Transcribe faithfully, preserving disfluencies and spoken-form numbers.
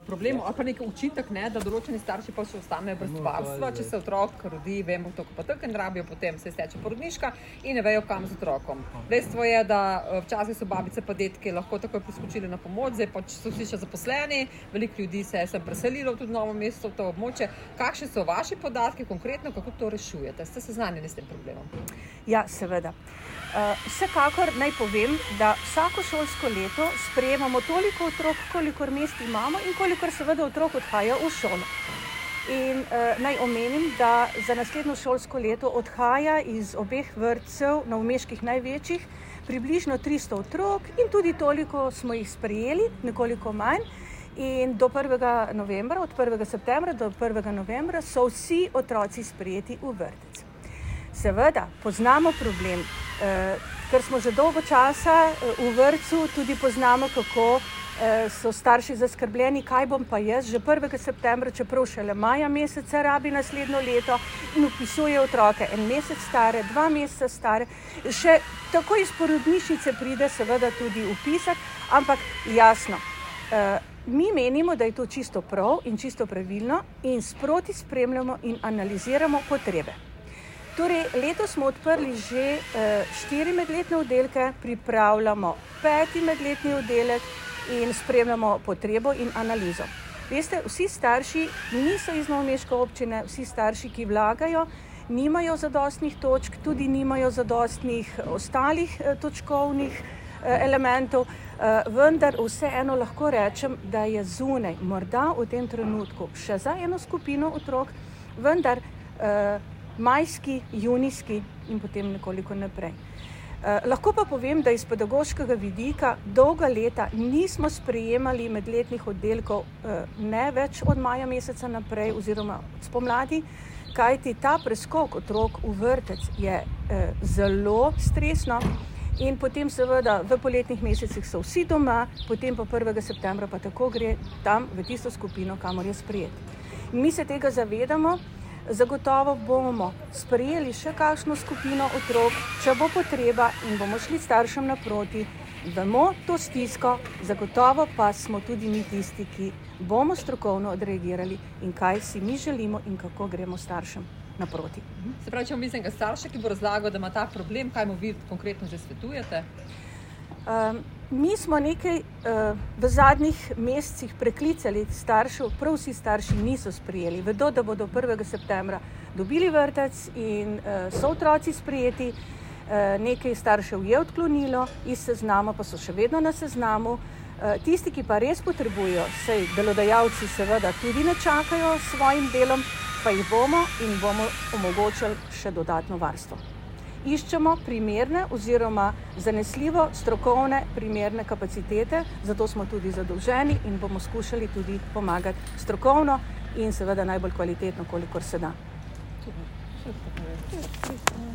problem, ali pa nek učitek, ne, da določeni starši pa še ostanejo brez varstva, če se otrok rodi, vemo, to pa tako in rabijo, potem se steče porodniška in ne vejo, kam z otrokom. Dejstvo je, da včasih so babice pa detke lahko takoj priskočili na pomoč, zdaj pač so vsi še zaposleni, veliko ljudi se je sem preselilo tudi v novo mesto, v to območje. Kakšni so vaši podatki konkretno, kako to rešujete? Ste seznanjeni s tem problemom? Ja, seveda. Uh, vsekakor naj povem, da vsako šolsko leto sprejemamo toliko otrok, kolikor mest imamo in kolikor seveda otrok odhaja v šolo. In uh, naj omenim, da za naslednjo šolsko leto odhaja iz obeh vrtcev novomeških največjih približno tristo otrok in tudi toliko smo jih sprejeli, nekoliko manj. In do prvega novembra, od prvega septembra do prvega novembra so vsi otroci sprejeti v vrtec. Seveda, poznamo problem, eh, ker smo že dolgo časa v vrtcu, tudi poznamo, kako eh, so starši zaskrbljeni, kaj bom pa jaz že prvega septembra, čeprav šele maja meseca rabi naslednjo leto in vpisuje otroke en mesec stare, dva meseca stare, še tako iz porodnišnice pride seveda tudi vpisati, ampak jasno, eh, mi menimo, da je to čisto prav in čisto pravilno in sproti spremljamo in analiziramo potrebe. Torej, letos smo odprli že eh, štiri medletne oddelke, pripravljamo peti medletni oddelek in spremljamo potrebo in analizo. Veste, vsi starši niso iz novomeške občine, vsi starši, ki vlagajo, nimajo zadostnih točk, tudi nimajo zadostnih ostalih eh, točkovnih eh, elementov, eh, vendar vseeno lahko rečem, da je zunaj morda v tem trenutku še za eno skupino otrok, vendar eh, majski, junijski in potem nekoliko naprej. Eh, lahko pa povem, da iz pedagoškega vidika dolga leta nismo sprejemali medletnih oddelkov eh, ne več od maja meseca naprej oziroma spomladi, kajti ta preskok otrok v vrtec je eh, zelo stresno in potem seveda v poletnih mesecih so vsi doma, potem pa prvega septembra pa tako gre tam v tisto skupino, kamor je sprejet. In mi se tega zavedamo. Zagotovo bomo sprejeli še kakšno skupino otrok, če bo potreba in bomo šli staršem naproti. Vemo to stisko, zagotovo pa smo tudi mi tisti, ki bomo strokovno odreagirali in kaj si mi želimo in kako gremo staršem naproti. Se pravi, če mislim, da starše, ki bo razlagal, da ima ta problem, kaj mu vi konkretno že svetujete? Um, mi smo nekaj uh, v zadnjih mesecih preklicali staršev, prav vsi starši niso sprejeli. Vedo, da bodo prvega septembra dobili vrtec in uh, so otroci sprejeti. Uh, nekaj staršev je odklonilo iz seznama, pa so še vedno na seznamu. Uh, tisti, ki pa res potrebujo, saj delodajalci seveda tudi ne čakajo s svojim delom, pa jih bomo in bomo omogočili še dodatno varstvo. Iščemo primerne oziroma zanesljivo strokovne primerne kapacitete, zato smo tudi zadolženi in bomo skušali tudi pomagati strokovno in seveda najbolj kvalitetno, kolikor se da.